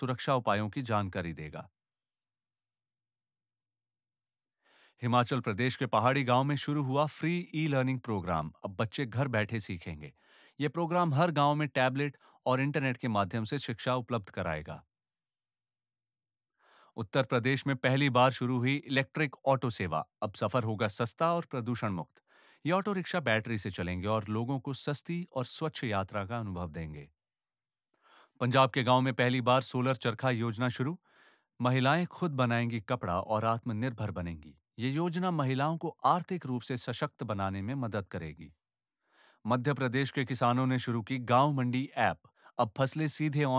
सुरक्षा उपायों की जानकारी देगा। हिमाचल प्रदेश के पहाड़ी गांव में शुरू हुआ फ्री ई लर्निंग प्रोग्राम। अब बच्चे घर बैठे सीखेंगे। ये प्रोग्राम हर गांव में टैबलेट और इंटरनेट के माध्यम से शिक्षा उपलब्ध कराएगा। उत्तर प्रदेश में पहली बार शुरू हुई इलेक्ट्रिक ऑटो सेवा। अब सफर होगा सस्ता और प्रदूषण मुक्त। ये ऑटो रिक्शा बैटरी से चलेंगे और लोगों को सस्ती और स्वच्छ यात्रा का अनुभव देंगे। पंजाब के गांव में पहली बार सोलर चरखा योजना शुरू। महिलाएं खुद बनाएंगी कपड़ा और आत्मनिर्भर बनेंगी। ये योजना महिलाओं को आर्थिक रूप से सशक्त बनाने में मदद करेगी। मध्य प्रदेश के किसानों ने शुरू की गांव मंडी ऐप। अब फसलें सीधे